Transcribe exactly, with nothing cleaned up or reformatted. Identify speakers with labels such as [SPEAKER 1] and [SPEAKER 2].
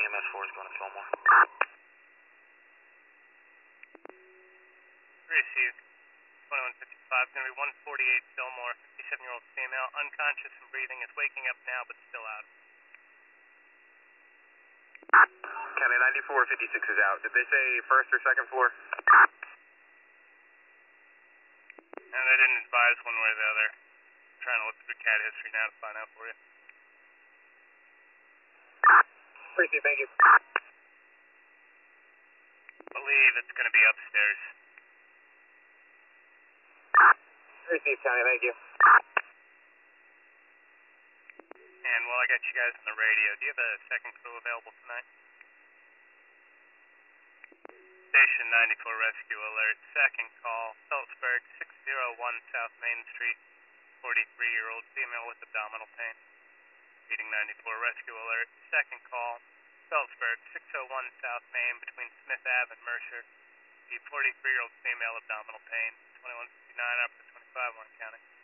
[SPEAKER 1] M S four is going to Fillmore.
[SPEAKER 2] Received. twenty-one fifty-five, going to be one forty-eight Fillmore, fifty-seven-year-old female, unconscious and breathing, is waking up now but still out.
[SPEAKER 3] County ninety-four fifty-six is out. Did they say first or second floor?
[SPEAKER 2] And they didn't advise one way or the other. I'm trying to look through cat history now to find out for you.
[SPEAKER 3] Appreciate it, thank you.
[SPEAKER 2] Believe it's going to be upstairs.
[SPEAKER 3] Received, County, thank you.
[SPEAKER 2] And while I got you guys on the radio, do you have a second crew available tonight? Station ninety-four rescue alert, second call, Phillipsburg, six oh one South Main Street, forty-three-year-old female with abdominal pain. Reading ninety-four rescue alert, second call, Phillipsburg, six oh one South Main between Smith Ave and Mercer. The forty-three-year-old female abdominal pain, twenty-one fifty-nine up to twenty-five, Warren County.